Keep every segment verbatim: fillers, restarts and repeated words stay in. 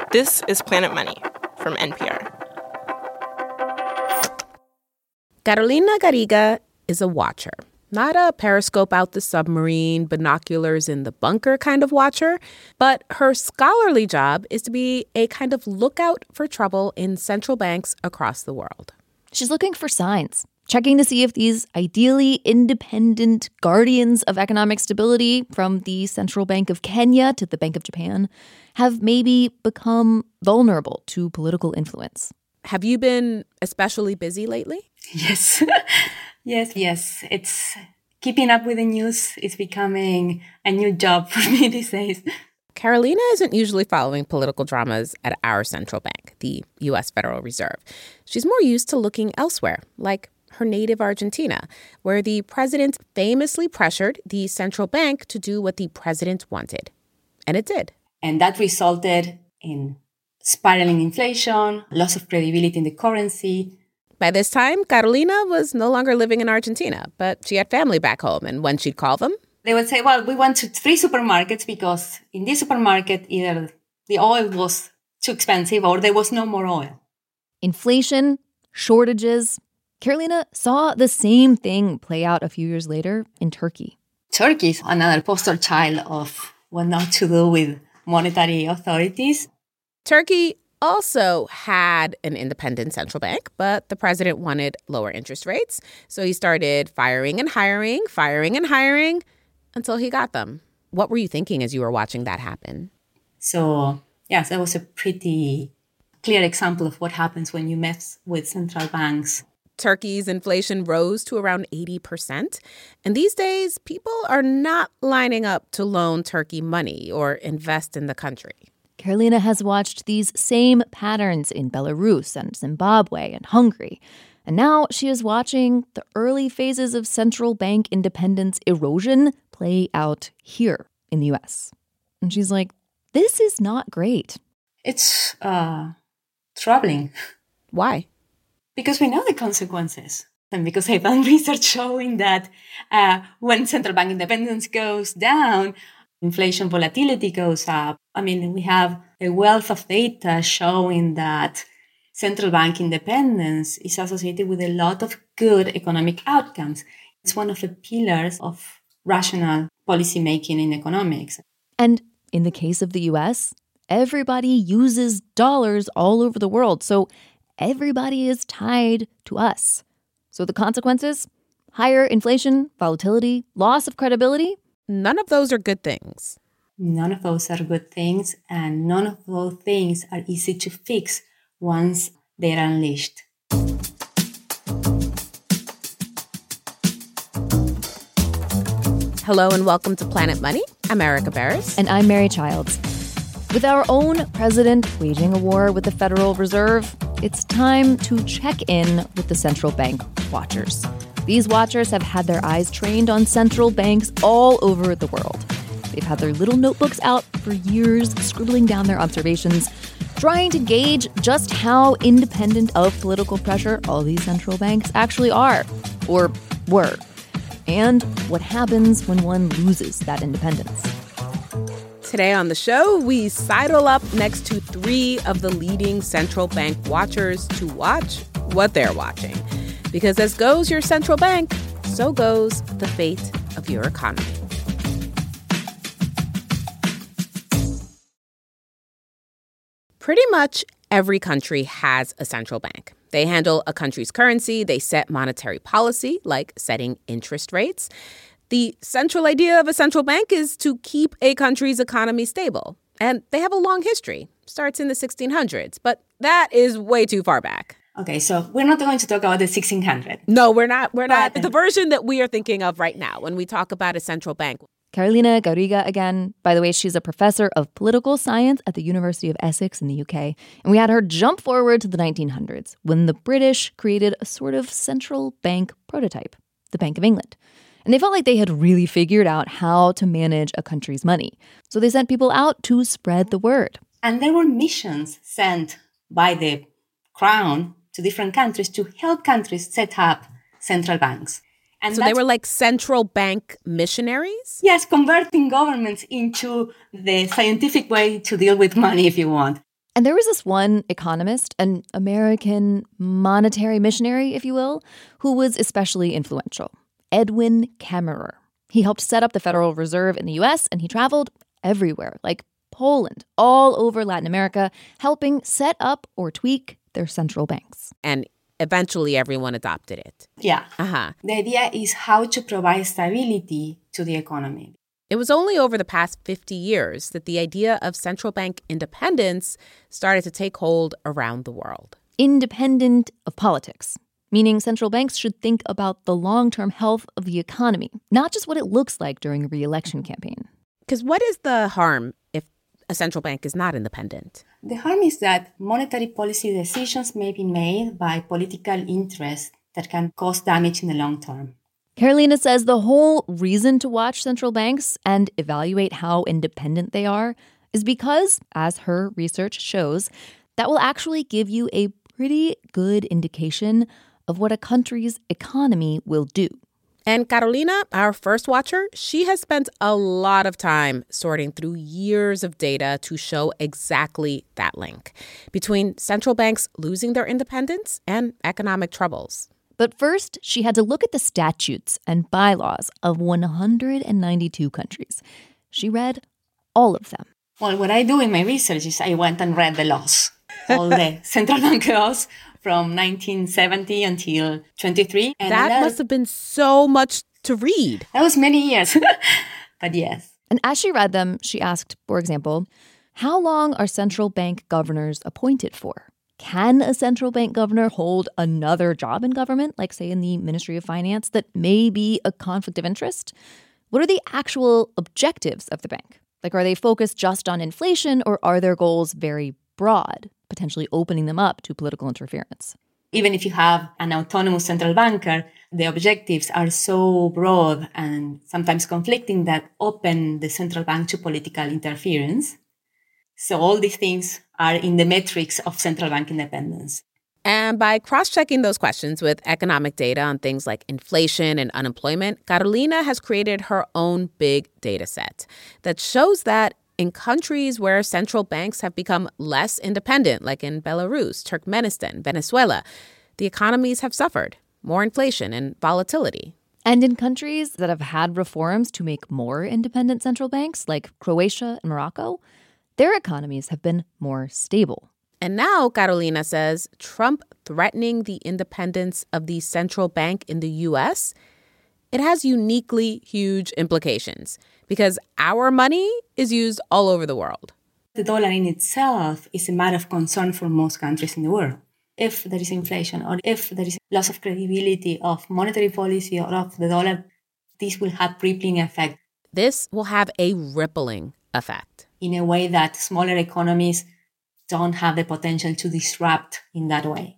This is Planet Money from N P R. Carolina Garriga is a watcher. Not a periscope out the submarine, binoculars in the bunker kind of watcher, but her scholarly job is to be a kind of lookout for trouble in central banks across the world. She's looking for signs, checking to see if these ideally independent guardians of economic stability, from the Central Bank of Kenya to the Bank of Japan, have maybe become vulnerable to political influence. Have you been especially busy lately? Yes. Yes, yes. It's keeping up with the news is becoming a new job for me these days. Carolina isn't usually following political dramas at our central bank, the U S Federal Reserve. She's more used to looking elsewhere, like her native Argentina, where the president famously pressured the central bank to do what the president wanted. And it did. And that resulted in spiraling inflation, loss of credibility in the currency. By this time, Carolina was no longer living in Argentina, but she had family back home. And when she'd call them, they would say, well, we went to three supermarkets because in this supermarket, either the oil was too expensive or there was no more oil. Inflation, shortages. Carolina saw the same thing play out a few years later in Turkey. Turkey is another poster child of what not to do with monetary authorities. Turkey also had an independent central bank, but the president wanted lower interest rates. So he started firing and hiring, firing and hiring until he got them. What were you thinking as you were watching that happen? So, yes, that was a pretty clear example of what happens when you mess with central banks. Turkey's inflation rose to around eighty percent. And these days, people are not lining up to loan Turkey money or invest in the country. Carolina has watched these same patterns in Belarus and Zimbabwe and Hungary. And now she is watching the early phases of central bank independence erosion play out here in the U S. And she's like, this is not great. It's uh, troubling. Why? Because we know the consequences. And because I've done research showing that uh, when central bank independence goes down, inflation volatility goes up. I mean, we have a wealth of data showing that central bank independence is associated with a lot of good economic outcomes. It's one of the pillars of rational policymaking in economics. And in the case of the U S, everybody uses dollars all over the world. So everybody is tied to us. So the consequences? Higher inflation, volatility, loss of credibility? None of those are good things. None of those are good things, and none of those things are easy to fix once they're unleashed. Hello and welcome to Planet Money. I'm Erica Barris. And I'm Mary Childs. With our own president waging a war with the Federal Reserve, it's time to check in with the central bank watchers. These watchers have had their eyes trained on central banks all over the world. They've had their little notebooks out for years, scribbling down their observations, trying to gauge just how independent of political pressure all these central banks actually are, or were, and what happens when one loses that independence. Today on the show, we sidle up next to three of the leading central bank watchers to watch what they're watching. Because as goes your central bank, so goes the fate of your economy. Pretty much every country has a central bank. They handle a country's currency, they set monetary policy, like setting interest rates. The central idea of a central bank is to keep a country's economy stable. And they have a long history. Starts in the sixteen hundreds, but that is way too far back. Okay, so we're not going to talk about the sixteen hundreds. No, we're not. We're not. The version that we are thinking of right now when we talk about a central bank. Carolina Garriga again. By the way, she's a professor of political science at the University of Essex in the U K. And we had her jump forward to the nineteen hundreds when the British created a sort of central bank prototype, the Bank of England. And they felt like they had really figured out how to manage a country's money. So they sent people out to spread the word. And there were missions sent by the Crown to different countries to help countries set up central banks. And so they were like central bank missionaries? Yes, converting governments into the scientific way to deal with money, if you want. And there was this one economist, an American monetary missionary, if you will, who was especially influential, Edwin Kammerer. He helped set up the Federal Reserve in the U S, and he traveled everywhere, like Poland, all over Latin America, helping set up or tweak their central banks. And eventually everyone adopted it. Yeah. Uh-huh. The idea is how to provide stability to the economy. It was only over the past fifty years that the idea of central bank independence started to take hold around the world. Independent of politics, meaning central banks should think about the long-term health of the economy, not just what it looks like during a re-election campaign. Because what is the harm if a central bank is not independent? The harm is that monetary policy decisions may be made by political interests that can cause damage in the long term. Carolina says the whole reason to watch central banks and evaluate how independent they are is because, as her research shows, that will actually give you a pretty good indication of what a country's economy will do. And Carolina, our first watcher, she has spent a lot of time sorting through years of data to show exactly that link between central banks losing their independence and economic troubles. But first, she had to look at the statutes and bylaws of one hundred ninety-two countries. She read all of them. Well, what I do in my research is I went and read the laws, all the central bank laws from nineteen seventy until twenty-three. And that that must have been so much to read. That was many years, but yes. And as she read them, she asked, for example, how long are central bank governors appointed for? Can a central bank governor hold another job in government, like, say, in the Ministry of Finance, that may be a conflict of interest? What are the actual objectives of the bank? Like, are they focused just on inflation, or are their goals very broad, potentially opening them up to political interference? Even if you have an autonomous central banker, the objectives are so broad and sometimes conflicting that open the central bank to political interference. So all these things are in the metrics of central bank independence. And by cross-checking those questions with economic data on things like inflation and unemployment, Carolina has created her own big data set that shows that in countries where central banks have become less independent, like in Belarus, Turkmenistan, Venezuela, the economies have suffered more inflation and volatility. And in countries that have had reforms to make more independent central banks, like Croatia and Morocco, their economies have been more stable. And now, Carolina says, Trump threatening the independence of the central bank in the U S, it has uniquely huge implications because our money is used all over the world. The dollar in itself is a matter of concern for most countries in the world. If there is inflation or if there is loss of credibility of monetary policy or of the dollar, this will have rippling effect. This will have a rippling effect. In a way that smaller economies don't have the potential to disrupt in that way.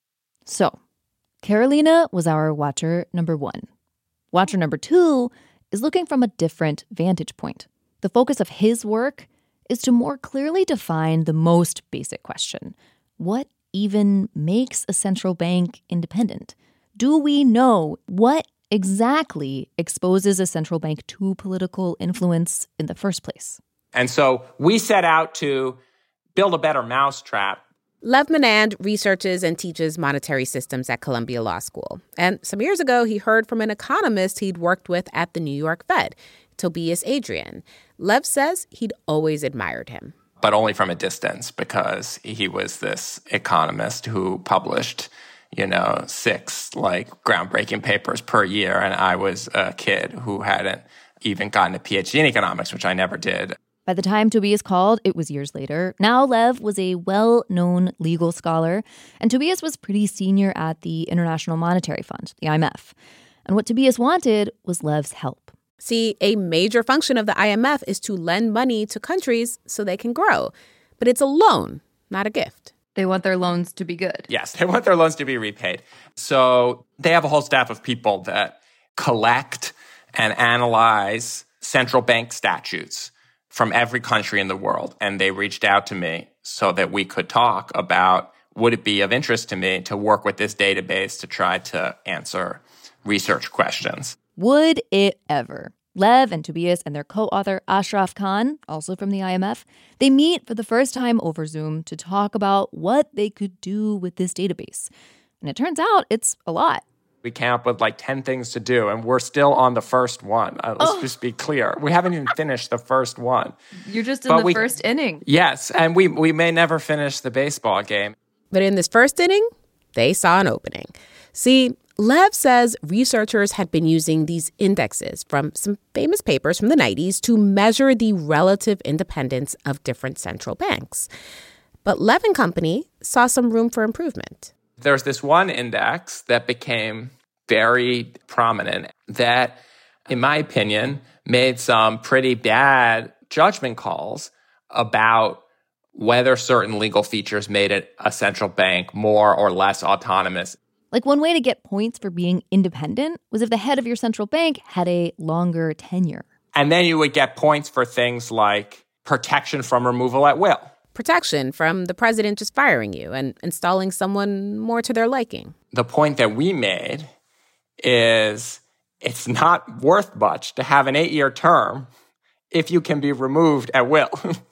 So, Carolina was our watcher number one. Watcher number two is looking from a different vantage point. The focus of his work is to more clearly define the most basic question. What even makes a central bank independent? Do we know what exactly exposes a central bank to political influence in the first place? And so we set out to build a better mousetrap. Lev Menand researches and teaches monetary systems at Columbia Law School. And some years ago, he heard from an economist he'd worked with at the New York Fed, Tobias Adrian. Lev says he'd always admired him. But only from a distance, because he was this economist who published, you know, six, like, groundbreaking papers per year. And I was a kid who hadn't even gotten a P H D in economics, which I never did. By the time Tobias called, it was years later. Now Lev was a well-known legal scholar, and Tobias was pretty senior at the International Monetary Fund, the I M F. And what Tobias wanted was Lev's help. See, a major function of the I M F is to lend money to countries so they can grow. But it's a loan, not a gift. They want their loans to be good. Yes, they want their loans to be repaid. So they have a whole staff of people that collect and analyze central bank statutes from every country in the world. And they reached out to me so that we could talk about, would it be of interest to me to work with this database to try to answer research questions? Would it ever? Lev and Tobias and their co-author Ashraf Khan, also from the I M F, they meet for the first time over Zoom to talk about what they could do with this database. And it turns out it's a lot. We came up with like ten things to do, and we're still on the first one. Uh, let's oh. just be clear. We haven't even finished the first one. You're just in but the we, first inning. Yes, and we, we may never finish the baseball game. But in this first inning, they saw an opening. See, Lev says researchers had been using these indexes from some famous papers from the nineties to measure the relative independence of different central banks. But Lev and company saw some room for improvement. There's this one index that became very prominent that, in my opinion, made some pretty bad judgment calls about whether certain legal features made it a central bank more or less autonomous. Like one way to get points for being independent was if the head of your central bank had a longer tenure. And then you would get points for things like protection from removal at will. Protection from the president just firing you and installing someone more to their liking. The point that we made is it's not worth much to have an eight-year term if you can be removed at will.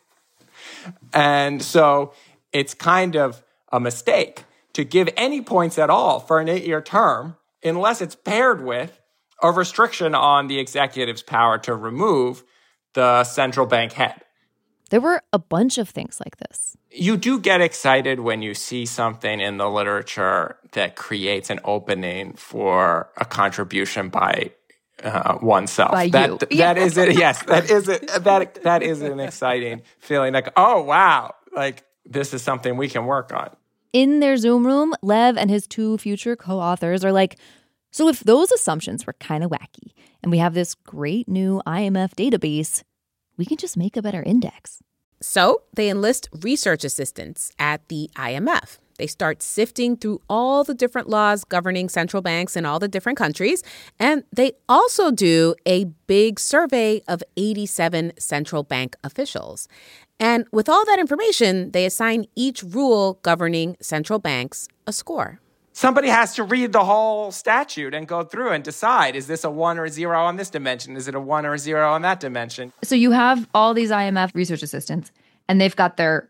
And so it's kind of a mistake to give any points at all for an eight-year term unless it's paired with a restriction on the executive's power to remove the central bank head. There were a bunch of things like this. You do get excited when you see something in the literature that creates an opening for a contribution by uh, oneself. By that, you. Th- that is it. Yes, that is it. That that is an exciting feeling. Like, oh wow, like this is something we can work on. In their Zoom room, Lev and his two future co-authors are like, so if those assumptions were kind of wacky and we have this great new I M F database, we can just make a better index. So they enlist research assistants at the I M F. They start sifting through all the different laws governing central banks in all the different countries. And they also do a big survey of eighty-seven central bank officials. And with all that information, they assign each rule governing central banks a score. Somebody has to read the whole statute and go through and decide, is this a one or a zero on this dimension? Is it a one or a zero on that dimension? So you have all these I M F research assistants, and they've got their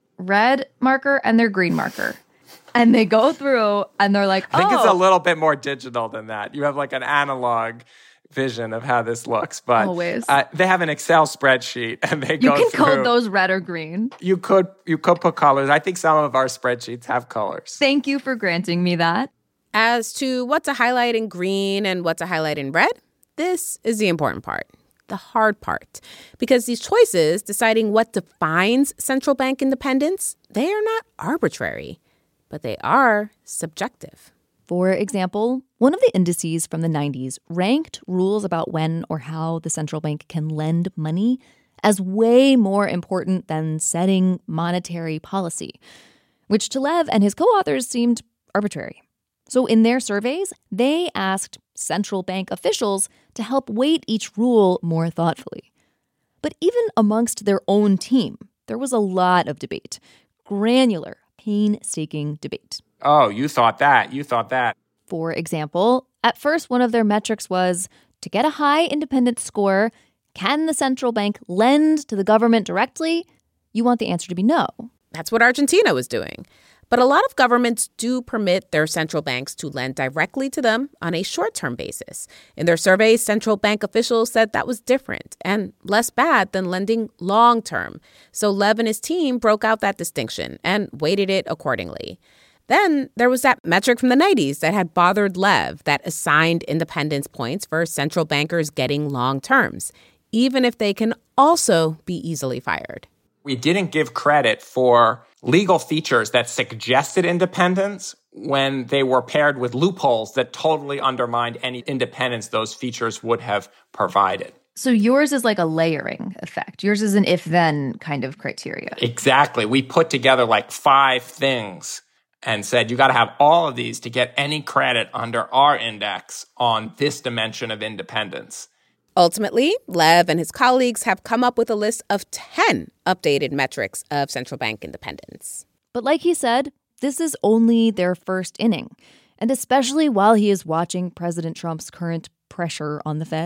red marker and their green marker. And they go through, and they're like, oh. I think it's a little bit more digital than that. You have like an analog vision of how this looks, but Always. Uh, they have an Excel spreadsheet, and they you go can through. code those red or green. You could you could put colors. I think some of our spreadsheets have colors. Thank you for granting me that. As to what to highlight in green and what to highlight in red, this is the important part, the hard part. Because these choices, deciding what defines central bank independence, they are not arbitrary, but they are subjective. For example, one of the indices from the nineties ranked rules about when or how the central bank can lend money as way more important than setting monetary policy, which to Lev and his co-authors seemed arbitrary. So in their surveys, they asked central bank officials to help weight each rule more thoughtfully. But even amongst their own team, there was a lot of debate, granular, painstaking debate. Oh, you thought that. You thought that. For example, at first, one of their metrics was to get a high independence score, can the central bank lend to the government directly? You want the answer to be no. That's what Argentina was doing. But a lot of governments do permit their central banks to lend directly to them on a short-term basis. In their surveys, central bank officials said that was different and less bad than lending long-term. So Lev and his team broke out that distinction and weighted it accordingly. Then there was that metric from the nineties that had bothered Lev that assigned independence points for central bankers getting long terms, even if they can also be easily fired. We didn't give credit for legal features that suggested independence when they were paired with loopholes that totally undermined any independence those features would have provided. So yours is like a layering effect. Yours is an if-then kind of criteria. Exactly. We put together like five things and said, you got to have all of these to get any credit under our index on this dimension of independence. Ultimately, Lev and his colleagues have come up with a list of ten updated metrics of central bank independence. But like he said, this is only their first inning. And especially while he is watching President Trump's current pressure on the Fed,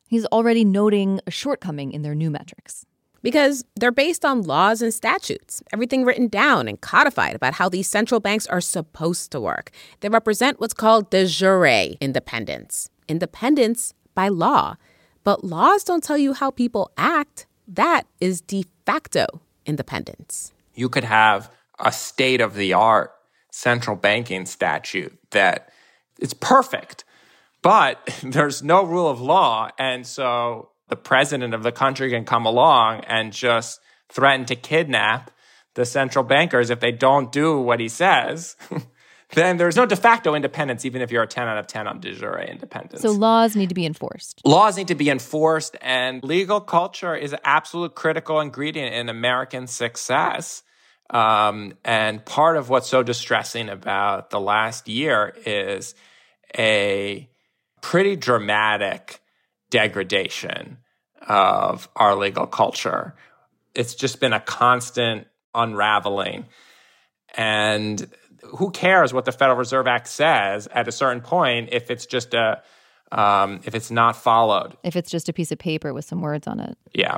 He's already noting a shortcoming in their new metrics. Because they're based on laws and statutes, everything written down and codified about how these central banks are supposed to work. They represent what's called de jure independence. Independence by law. But laws don't tell you how people act. That is de facto independence. You could have a state-of-the-art central banking statute that it's perfect, but there's no rule of law, and so the president of the country can come along and just threaten to kidnap the central bankers if they don't do what he says. Then there's no de facto independence, even if you're a ten out of ten on de jure independence. So laws need to be enforced. Laws need to be enforced, and legal culture is an absolute critical ingredient in American success. Um, and part of what's so distressing about the last year is a pretty dramatic degradation of our legal culture. It's just been a constant unraveling. And who cares what the Federal Reserve Act says at a certain point if it's just a, um, if it's not followed? If it's just a piece of paper with some words on it. Yeah.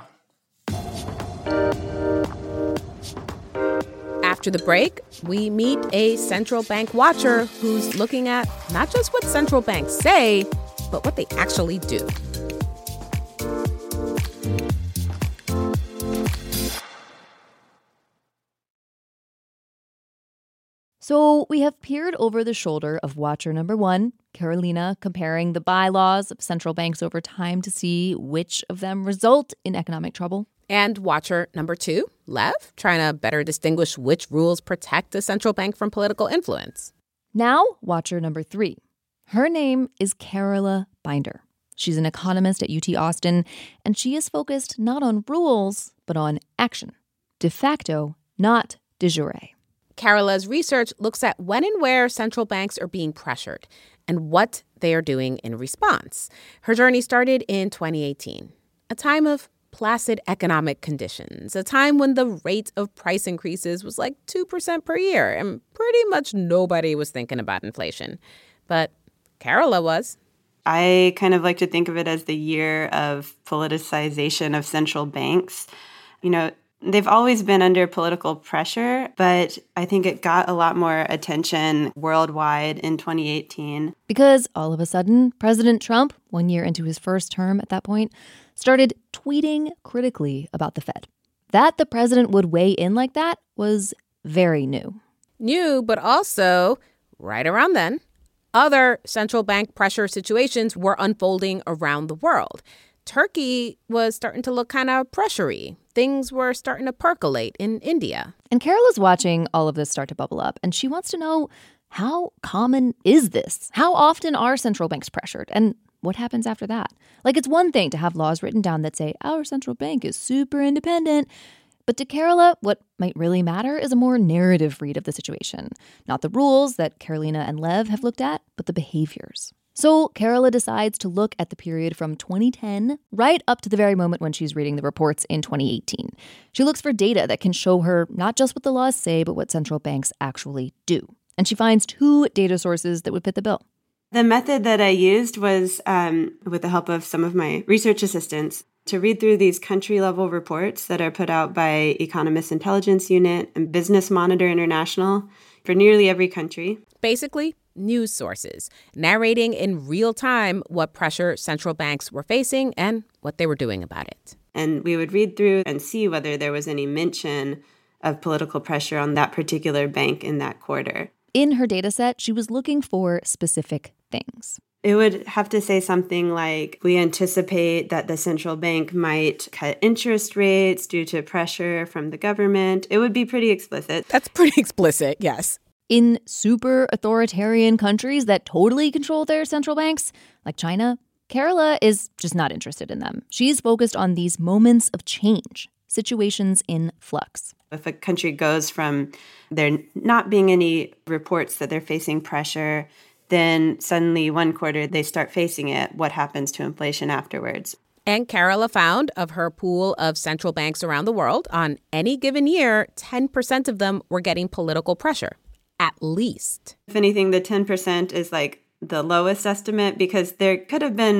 After the break, we meet a central bank watcher who's looking at not just what central banks say, but what they actually do. So we have peered over the shoulder of watcher number one, Carolina, comparing the bylaws of central banks over time to see which of them result in economic trouble. And watcher number two, Lev, trying to better distinguish which rules protect a central bank from political influence. Now, watcher number three. Her name is Carola Binder. She's an economist at U T Austin, and she is focused not on rules, but on action. De facto, not de jure. Carola's research looks at when and where central banks are being pressured and what they are doing in response. Her journey started in twenty eighteen, a time of placid economic conditions, a time when the rate of price increases was like two percent per year, and pretty much nobody was thinking about inflation. But Carola was. I kind of like to think of it as the year of politicization of central banks. You know, they've always been under political pressure, but I think it got a lot more attention worldwide in twenty eighteen. Because all of a sudden, President Trump, one year into his first term at that point, started tweeting critically about the Fed. That the president would weigh in like that was very new. New, but also, right around then, other central bank pressure situations were unfolding around the world. Turkey was starting to look kind of pressure-y. Things were starting to percolate in India. And Carola's watching all of this start to bubble up, and she wants to know, how common is this? How often are central banks pressured? And what happens after that? Like, it's one thing to have laws written down that say, our central bank is super independent. But to Carola, what might really matter is a more narrative read of the situation. Not the rules that Carolina and Lev have looked at, but the behaviors. So Carola decides to look at the period from twenty ten right up to the very moment when she's reading the reports in twenty eighteen. She looks for data that can show her not just what the laws say, but what central banks actually do. And she finds two data sources that would fit the bill. The method that I used was, um, with the help of some of my research assistants, to read through these country-level reports that are put out by Economist Intelligence Unit and Business Monitor International for nearly every country. Basically, news sources narrating in real time what pressure central banks were facing and what they were doing about it. And we would read through and see whether there was any mention of political pressure on that particular bank in that quarter. In her data set, she was looking for specific things. It would have to say something like, we anticipate that the central bank might cut interest rates due to pressure from the government. It would be pretty explicit. That's pretty explicit, yes. In super authoritarian countries that totally control their central banks, like China, Carola is just not interested in them. She's focused on these moments of change, situations in flux. If a country goes from there not being any reports that they're facing pressure, then suddenly one quarter they start facing it, what happens to inflation afterwards? And Carola found of her pool of central banks around the world, on any given year, ten percent of them were getting political pressure, at least. If anything, the ten percent is like the lowest estimate because there could have been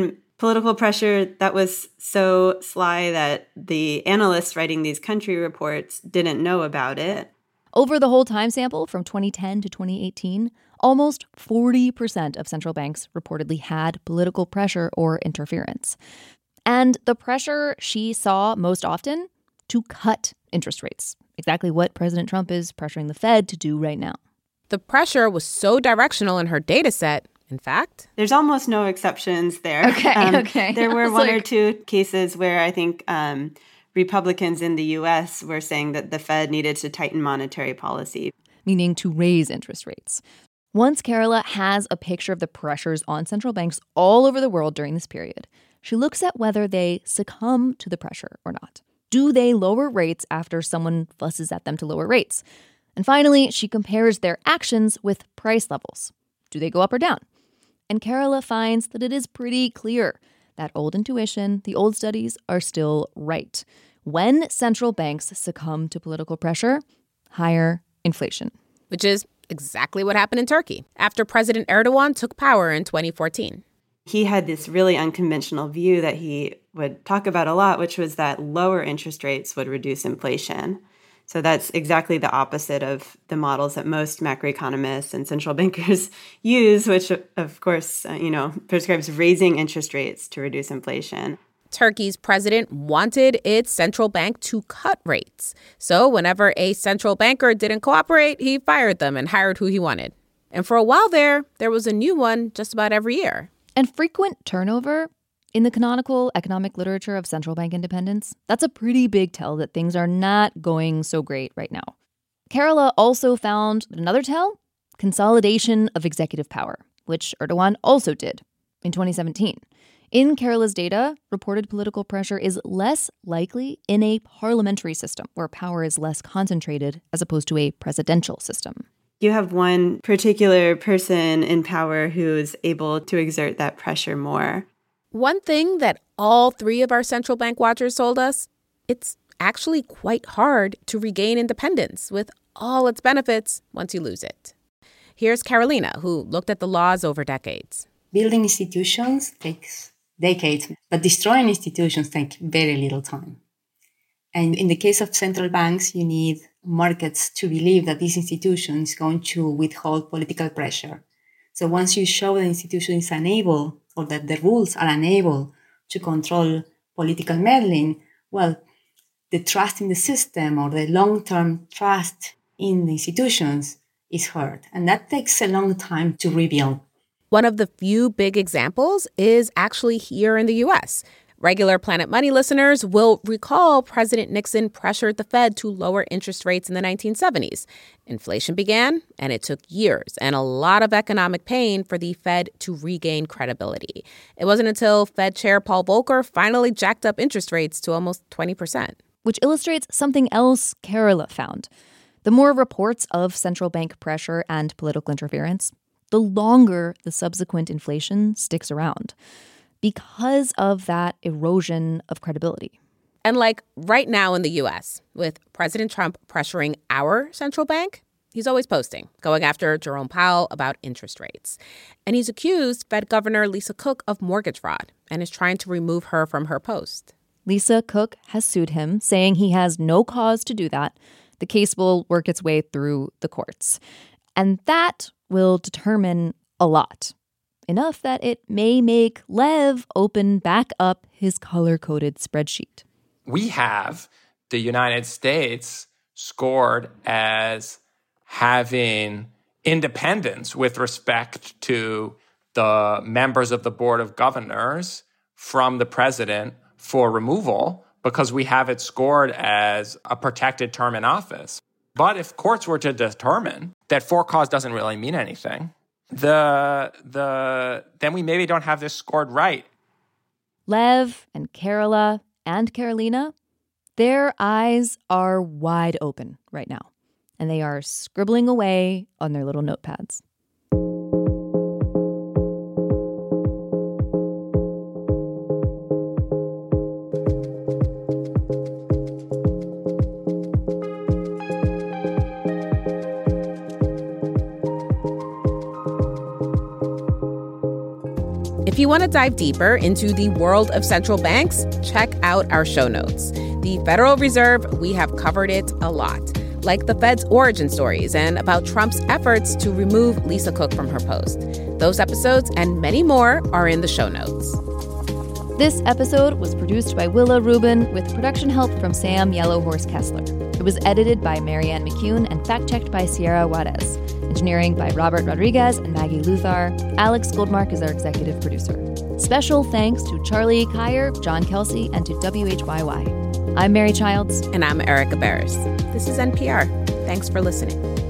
political pressure that was so sly that the analysts writing these country reports didn't know about it. Over the whole time sample from twenty ten to twenty eighteen, almost forty percent of central banks reportedly had political pressure or interference. And the pressure she saw most often? To cut interest rates. Exactly what President Trump is pressuring the Fed to do right now. The pressure was so directional in her data set. In fact, there's almost no exceptions there. Okay, um, okay. There were one like... or two cases where I think um, Republicans in the U S were saying that the Fed needed to tighten monetary policy. Meaning to raise interest rates. Once Carola has a picture of the pressures on central banks all over the world during this period, she looks at whether they succumb to the pressure or not. Do they lower rates after someone fusses at them to lower rates? And finally, she compares their actions with price levels. Do they go up or down? And Carola finds that it is pretty clear that old intuition, the old studies, are still right. When central banks succumb to political pressure, higher inflation. Which is exactly what happened in Turkey after President Erdogan took power in twenty fourteen. He had this really unconventional view that he would talk about a lot, which was that lower interest rates would reduce inflation. So that's exactly the opposite of the models that most macroeconomists and central bankers use, which, of course, uh, you know, prescribes raising interest rates to reduce inflation. Turkey's president wanted its central bank to cut rates. So whenever a central banker didn't cooperate, he fired them and hired who he wanted. And for a while there, there was a new one just about every year. And frequent turnover in the canonical economic literature of central bank independence, that's a pretty big tell that things are not going so great right now. Carola also found another tell, consolidation of executive power, which Erdogan also did in twenty seventeen. In Carola's data, reported political pressure is less likely in a parliamentary system where power is less concentrated as opposed to a presidential system. You have one particular person in power who is able to exert that pressure more. One thing that all three of our central bank watchers told us, it's actually quite hard to regain independence with all its benefits once you lose it. Here's Carolina, who looked at the laws over decades. Building institutions takes decades, but destroying institutions take very little time. And in the case of central banks, you need markets to believe that this institution is going to withhold political pressure. So once you show the institution is unable, or that the rules are unable to control political meddling, well, the trust in the system or the long-term trust in the institutions is hurt. And that takes a long time to rebuild. One of the few big examples is actually here in the U S. Regular Planet Money listeners will recall President Nixon pressured the Fed to lower interest rates in the nineteen seventies. Inflation began, and it took years and a lot of economic pain for the Fed to regain credibility. It wasn't until Fed Chair Paul Volcker finally jacked up interest rates to almost twenty percent. Which illustrates something else Carola found. The more reports of central bank pressure and political interference, the longer the subsequent inflation sticks around, because of that erosion of credibility. And like right now in the U S, with President Trump pressuring our central bank, he's always posting, going after Jerome Powell about interest rates. And he's accused Fed Governor Lisa Cook of mortgage fraud and is trying to remove her from her post. Lisa Cook has sued him, saying he has no cause to do that. The case will work its way through the courts. And that will determine a lot. Enough that it may make Lev open back up his color-coded spreadsheet. We have the United States scored as having independence with respect to the members of the Board of Governors from the president for removal because we have it scored as a protected term in office. But if courts were to determine that for cause doesn't really mean anything, The the then we maybe don't have this scored right. Lev and Carola and Carolina, their eyes are wide open right now, and they are scribbling away on their little notepads. if you want to dive deeper into the world of central banks, check out our show notes. The Federal Reserve, we have covered it a lot, like the Fed's origin stories and about Trump's efforts to remove Lisa Cook from her post. Those episodes and many more are in the show notes. This episode was produced by Willa Rubin with production help from Sam Yellowhorse Kessler. It was edited by Marianne McCune and fact-checked by Sierra Juarez. Engineering by Robert Rodriguez and Maggie Luthar. Alex Goldmark is our executive producer. Special thanks to Charlie Kyer, John Kelsey, and to W H Y Y. I'm Mary Childs. And I'm Erica Barris. This is N P R. Thanks for listening.